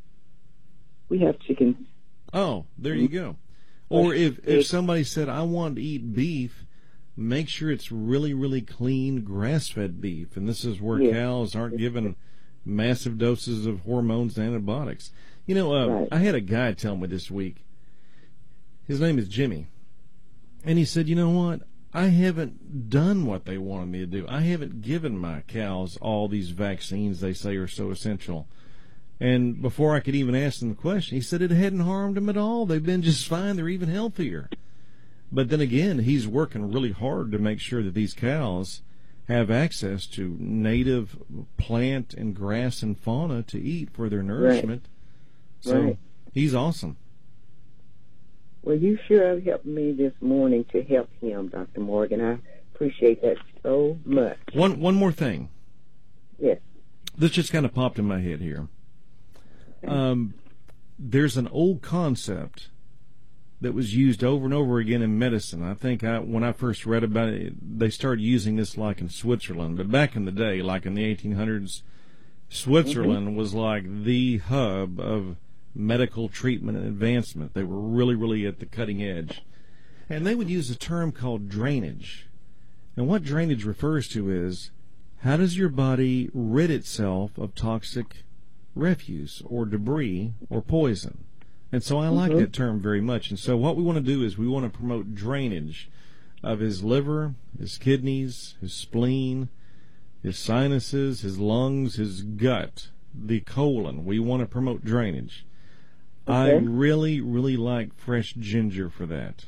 we have chickens. Oh, there you go. Or if, if somebody said, I want to eat beef, make sure it's really, really clean grass-fed beef. And this is where Yes. cows aren't given massive doses of hormones and antibiotics. You know, uh, Right. I had a guy tell me this week, his name is Jimmy, and he said, you know what, I haven't done what they wanted me to do. I haven't given my cows all these vaccines they say are so essential. And before I could even ask them the question, he said it hadn't harmed them at all. They've been just fine. They're even healthier. But then again, he's working really hard to make sure that these cows have access to native plant and grass and fauna to eat for their nourishment. So Right. he's awesome. Well, you sure have helped me this morning to help him, Doctor Morgan. I appreciate that so much. One one more thing. Yes. This just kind of popped in my head here. Um, there's an old concept that was used over and over again in medicine. I think I, when I first read about it, they started using this like in Switzerland. But back in the day, like in the eighteen hundreds, Switzerland mm-hmm. was like the hub of medical treatment and advancement. They were really, really at the cutting edge. And they would use a term called drainage. And what drainage refers to is, how does your body rid itself of toxic refuse or debris or poison? And so I like mm-hmm. that term very much. And so what we want to do is we want to promote drainage of his liver, his kidneys, his spleen, his sinuses, his lungs, his gut, the colon. We want to promote drainage. Okay. I really, really like fresh ginger for that.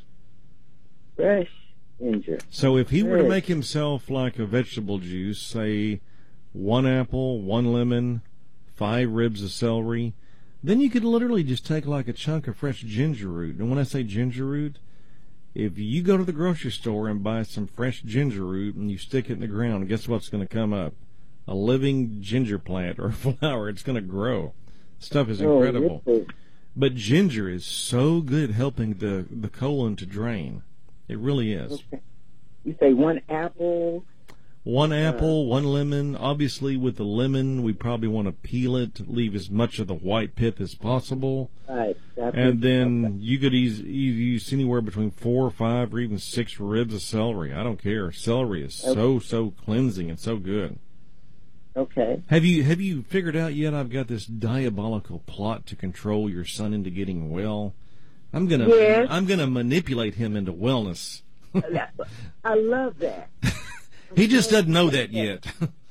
Fresh ginger. So if he were to make himself like a vegetable juice, say one apple, one lemon, five ribs of celery, then you could literally just take like a chunk of fresh ginger root. And when I say ginger root, if you go to the grocery store and buy some fresh ginger root and you stick it in the ground, guess what's going to come up? A living ginger plant or flower. It's going to grow. Stuff is incredible. Oh, really? But ginger is so good at helping the, the colon to drain. It really is. Okay. You say one apple? One apple, one lemon. Obviously, with the lemon, we probably want to peel it, leave as much of the white pith as possible. Right. And then you could use, use anywhere between four or five or even six ribs of celery. I don't care. Celery is okay. so, so cleansing and so good. Okay. Have you have you figured out yet? I've got this diabolical plot to control your son into getting well. I'm gonna yes. I'm gonna manipulate him into wellness. I love that. He just doesn't know that yet.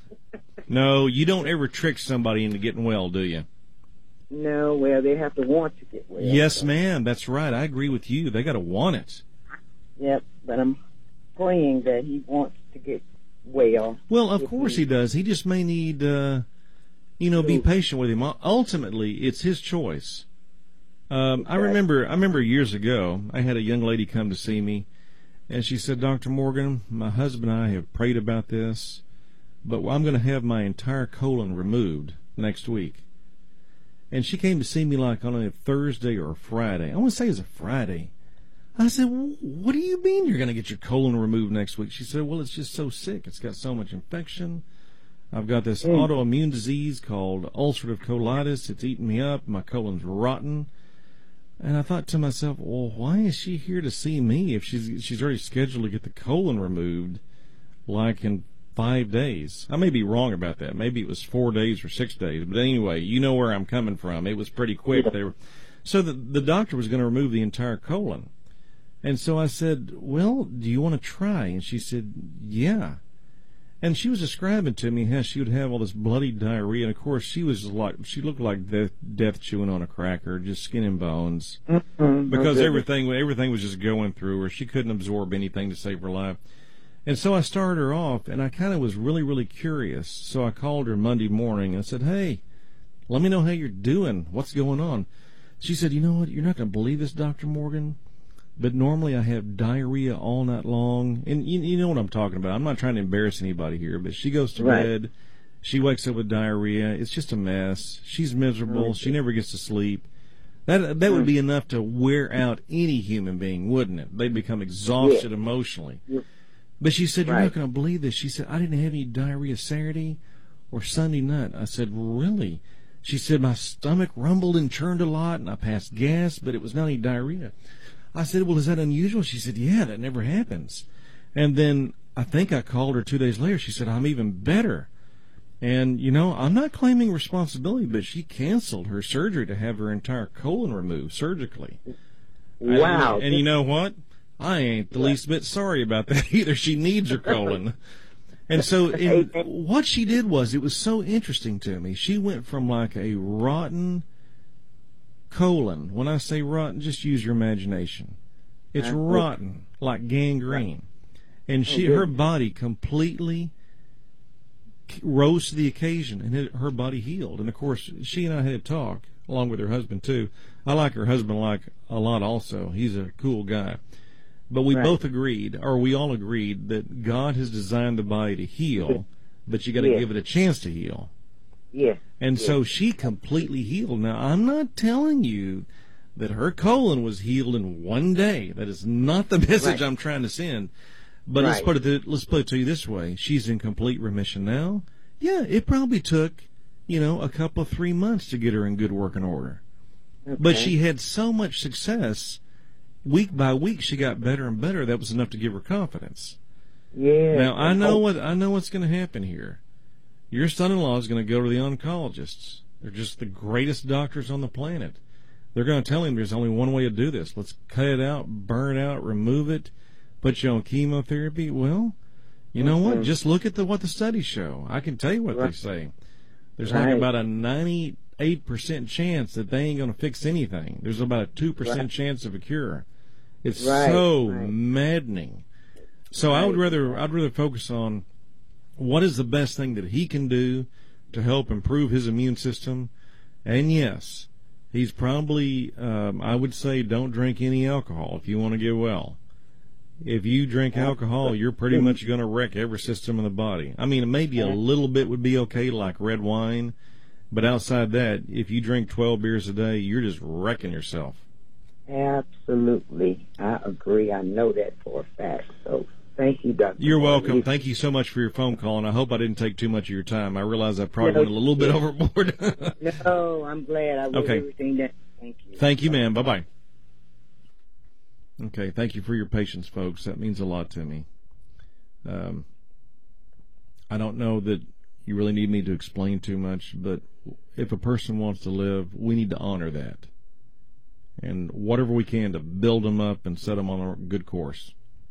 No, you don't ever trick somebody into getting well, do you? No, well, they have to want to get well. Yes, so. ma'am. That's right. I agree with you. They got to want it. Yep, but I'm praying that he wants to get well. Well, of course he does. He just may need, uh, you know, be patient with him. Ultimately, it's his choice. Um, I remember, I remember years ago, I had a young lady come to see me, and she said, Doctor Morgan, my husband and I have prayed about this, but I'm going to have my entire colon removed next week. And she came to see me like on a Thursday or a Friday. I want to say it was a Friday. I said, what do you mean you're going to get your colon removed next week? She said, well, it's just so sick. It's got so much infection. I've got this mm. autoimmune disease called ulcerative colitis. It's eating me up. My colon's rotten. And I thought to myself, well, why is she here to see me if she's she's already scheduled to get the colon removed like in five days? I may be wrong about that. Maybe it was four days or six days. But anyway, you know where I'm coming from. It was pretty quick. They were, so the, the doctor was going to remove the entire colon. And so I said, well, do you want to try? And she said, yeah. And she was describing to me how she would have all this bloody diarrhea. And, of course, she was like, she looked like death, death chewing on a cracker, just skin and bones. Mm-hmm. Because Okay. everything everything was just going through her. She couldn't absorb anything to save her life. And so I started her off, and I kind of was really, really curious. So I called her Monday morning and said, hey, let me know how you're doing. What's going on? She said, you know what? You're not going to believe this, Doctor Morgan. But normally I have diarrhea all night long. And you, you know what I'm talking about. I'm not trying to embarrass anybody here, but she goes to Right. bed. She wakes up with diarrhea. It's just a mess. She's miserable. She never gets to sleep. That that would be enough to wear out any human being, wouldn't it? They'd become exhausted Yeah. emotionally. Yeah. But she said, you're Right. not going to believe this. She said, I didn't have any diarrhea Saturday or Sunday night. I said, really? She said, my stomach rumbled and churned a lot, and I passed gas, but it was not any diarrhea. I said, well, is that unusual? She said, yeah, that never happens. And then I think I called her two days later. She said, I'm even better. And, you know, I'm not claiming responsibility, but she canceled her surgery to have her entire colon removed surgically. Wow. And, and you know what? I ain't the least bit sorry about that either. She needs her colon. And so in, what she did was, it was so interesting to me. She went from like a rotten colon. When I say rotten, just use your imagination. It's rotten, like gangrene. And she, her body completely rose to the occasion, and it, her body healed. And of course, she and I had a talk, along with her husband too. I like her husband like a lot also. He's a cool guy. But we Right. both agreed, or we all agreed, that God has designed the body to heal, but you got to Yeah. give it a chance to heal. Yes. And yes. so she completely healed. Now, I'm not telling you that her colon was healed in one day. That is not the message Right. I'm trying to send. But let's Right. put it th- let's put it to you this way: she's in complete remission now. Yeah, it probably took, you know, a couple of three months to get her in good working order. Okay. But she had so much success, week by week, she got better and better. That was enough to give her confidence. Yeah. Now I know what I know what's going to happen here. Your son-in-law is going to go to the oncologists. They're just the greatest doctors on the planet. They're going to tell him there's only one way to do this. Let's cut it out, burn it out, remove it, put you on chemotherapy. Well, you know what? Mhm. Just look at the what the studies show. I can tell you what Right. they say. There's Right. like about a ninety-eight percent chance that they ain't going to fix anything. There's about a two percent Right. chance of a cure. It's Right. so Right. maddening. So I would Right. rather I'd rather focus on what is the best thing that he can do to help improve his immune system. And yes, he's probably, um, I would say, don't drink any alcohol if you want to get well. If you drink alcohol, you're pretty much going to wreck every system in the body. I mean, maybe a little bit would be okay, like red wine. But outside that, if you drink twelve beers a day, you're just wrecking yourself. Absolutely. I agree. I know that for a fact. So thank you, Doctor You're welcome. Morgan. Thank you so much for your phone call, and I hope I didn't take too much of your time. I realize I probably No, went a little bit yeah. overboard. No, I'm glad. I wrote Okay. everything down. Thank you. Thank you, ma'am. Bye-bye. Okay, thank you for your patience, folks. That means a lot to me. Um, I don't know that you really need me to explain too much, but if a person wants to live, we need to honor that. And whatever we can to build them up and set them on a good course.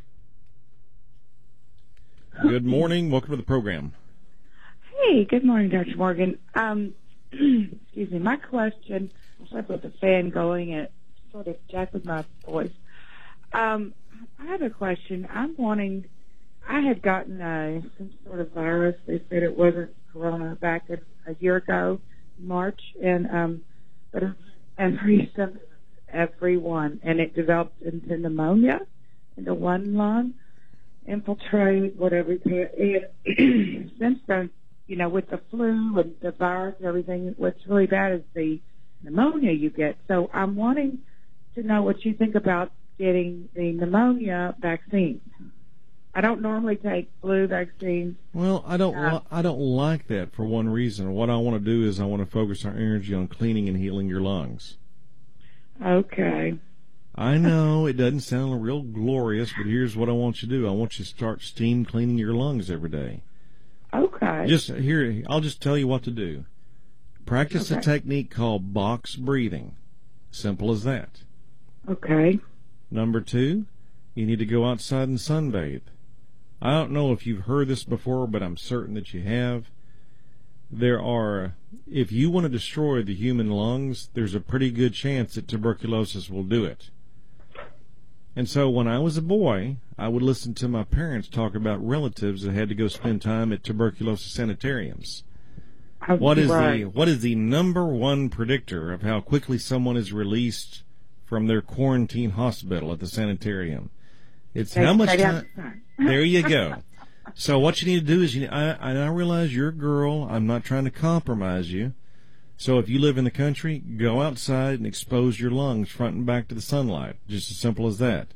Good morning. Welcome to the program. Hey, good morning, Doctor Morgan. Um, excuse me. My question, I slept with the fan going and it sort of jacked with my voice. Um, I have a question. I'm wanting, I had gotten uh, some sort of virus. They said it wasn't corona back a, a year ago, March, and um, but it's, and recent everyone, and it developed into pneumonia, into one lung, infiltrate, whatever it can. And since then, you know, with the flu and the virus and everything, what's really bad is the pneumonia you get. So I'm wanting to know what you think about getting the pneumonia vaccine. I don't normally take flu vaccines. Well, I don't. Uh, Li- I don't like that for one reason. What I want to do is I want to focus our energy on cleaning and healing your lungs. Okay. I know it doesn't sound real glorious, but here's what I want you to do. I want you to start steam cleaning your lungs every day. Okay. Just here, I'll just tell you what to do. Practice a Okay. technique called box breathing. Simple as that. Okay. Number two, you need to go outside and sunbathe. I don't know if you've heard this before, but I'm certain that you have. There are, if you want to destroy the human lungs, there's a pretty good chance that tuberculosis will do it. And so when I was a boy, I would listen to my parents talk about relatives that had to go spend time at tuberculosis sanitariums. What is right. the what is the number one predictor of how quickly someone is released from their quarantine hospital at the sanitarium? It's They- how much they time. got- There you go. So what you need to do is, you, I, I realize you're a girl. I'm not trying to compromise you. So if you live in the country, go outside and expose your lungs front and back to the sunlight. Just as simple as that.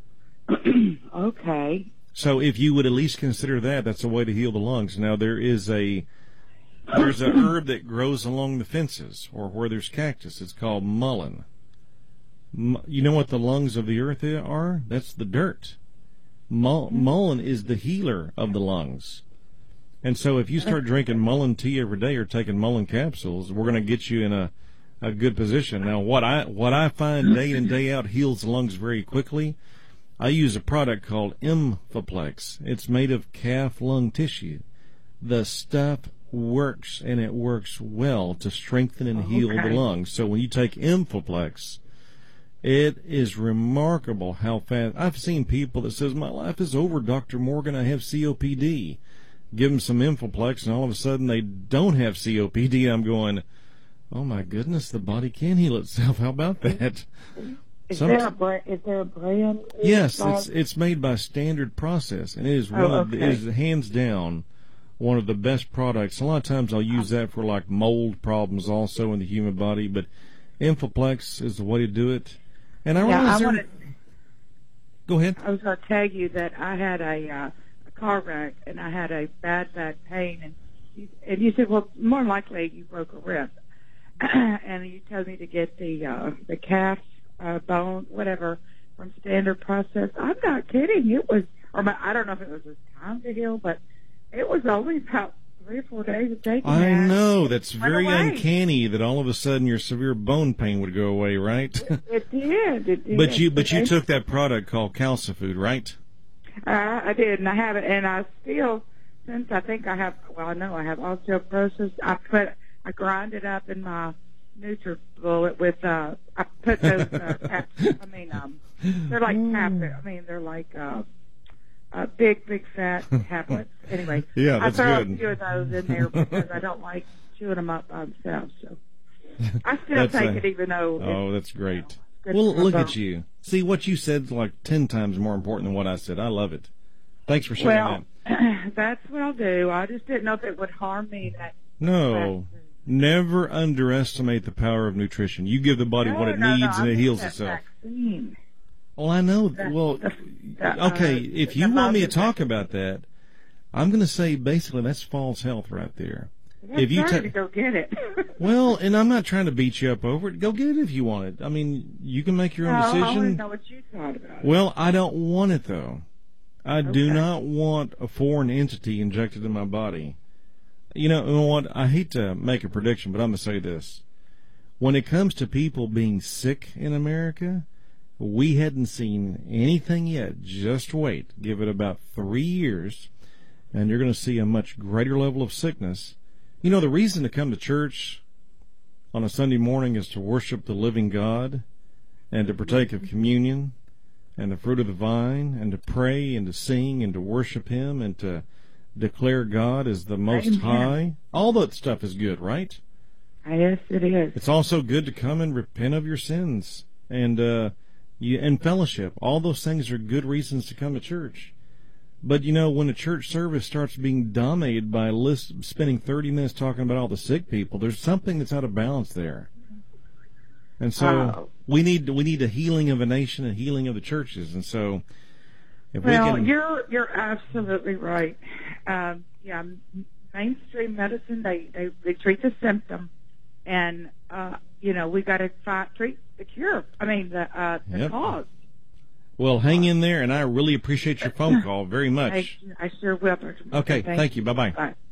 Okay. So if you would at least consider that, that's a way to heal the lungs. Now there is a there's a herb that grows along the fences or where there's cactus. It's called mullein. M- you know what the lungs of the earth are? That's the dirt. Mull- mullein is the healer of the lungs. And so if you start drinking mullein tea every day or taking mullein capsules, we're going to get you in a, a good position. Now, what I what I find day in and day out heals the lungs very quickly. I use a product called Infoplex. It's made of calf lung tissue. The stuff works, and it works well to strengthen and heal Okay. the lungs. So when you take Infoplex, it is remarkable how fast. I've seen people that says, my life is over, Doctor Morgan, I have C O P D. Give them some Infoplex, and all of a sudden they don't have C O P D. I'm going, oh my goodness, the body can heal itself. How about that? Is Some- there a brand? Is there a brand? Yes, Like- it's it's made by Standard Process, and it is one Oh, of the, okay. it is hands down one of the best products. A lot of times I'll use that for like mold problems also in the human body, but Infoplex is the way to do it. And I Yeah, realize I there- wanted, Go ahead. I was going to tell you that I had a, uh, a car wreck and I had a bad back pain, and you, and you said, well, more than likely you broke a rib, and you told me to get the uh, the calf uh, bone, whatever, from Standard Process. I'm not kidding. It was, or my, I don't know if it was his time to heal, but it was only about three or four days of taking I that. know, that's Went very away. uncanny that all of a sudden your severe bone pain would go away, right? It did. It did. but you but you Okay. took that product called Calcifood, right? Uh, I did, and I have it, and I still, since I think I have, well, I know I have osteoporosis. I put, I grind it up in my NutriBullet with, uh, I put those, uh, caps, I mean, um, they're like tablets. I mean, they're like, uh, uh, big, big fat tablets. Anyway, Yeah, I that's throw good. a few of those in there because I don't like chewing them up by themselves. So I still That's take a- it, even though. Oh, it's, that's great. good Well, for look my at bones. you. See, what you said's like ten times more important than what I said. I love it. Thanks for sharing Well, that. that's what I'll do. I just didn't know if it would harm me. That No, never underestimate the power of nutrition. You give the body no, what it no, needs, no, and I it mean heals that itself. Vaccine. Well, I know. The- Well, the- the, okay, uh, if the you want me to Boston talk about that, I'm going to say basically that's false health right there. I'm If you sorry ta- to go get it. Well, and I'm not trying to beat you up over it. Go get it if you want it. I mean, you can make your own no, I want to decision. know what you thought about it. Well, I don't want it, though. I do Okay. not want a foreign entity injected in my body. You know, you know what? I hate to make a prediction, but I'm going to say this. When it comes to people being sick in America, we hadn't seen anything yet. Just wait. Give it about three years, and you're going to see a much greater level of sickness. You know, the reason to come to church on a Sunday morning is to worship the living God and to partake of communion and the fruit of the vine, and to pray and to sing and to worship Him and to declare God as the Most Amen. High. All that stuff is good, right? Yes, it is. It's also good to come and repent of your sins and uh, you, and fellowship. All those things are good reasons to come to church. But, you know, when a church service starts being dominated by list, spending thirty minutes talking about all the sick people, there's something that's out of balance there. And so Oh. we need we need a healing of a nation, a healing of the churches. And so if Well, we can... you're you're absolutely right. Um, yeah, m- mainstream medicine they, they they treat the symptom, and uh, you know we got to fight treat the cure. I mean the uh, the Yep. cause. Well, hang in there, and I really appreciate your phone call very I, much. I sure will. Okay, Thank thank you. Bye-bye. Bye.